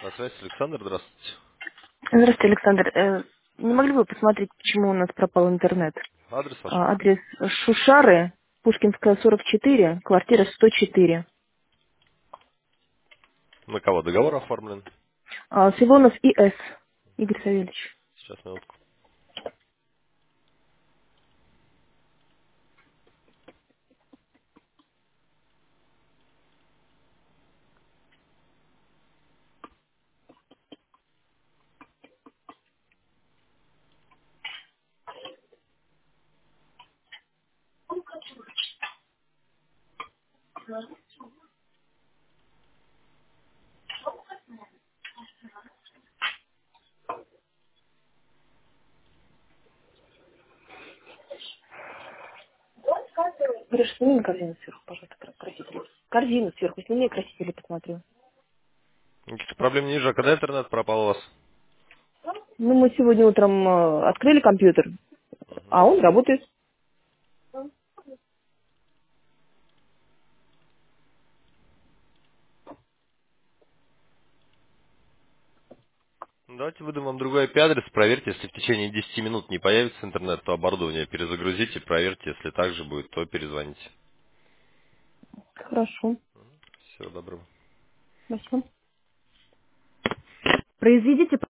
На связи Александр, здравствуйте. Здравствуйте, Александр. Не могли бы вы посмотреть, почему у нас пропал интернет? Адрес ваш, пожалуйста. Адрес Шушары, Пушкинская, 44, квартира 104. На кого договор оформлен? Сивонов И.С. Игорь Савельевич. Сейчас, минутку. Гриша, сними мне корзину сверху, пожалуйста, красители. Корзину сверху сними, красители посмотрю. Никаких проблем не вижу. А когда интернет пропал у вас? Ну, мы сегодня утром открыли компьютер, а он работает. Ну, давайте выдам вам другой IP-адрес. Проверьте, если в течение 10 минут не появится интернет, то оборудование перезагрузите, проверьте. Если так же будет, то перезвоните. Хорошо, Всего доброго. спасибо. Произведите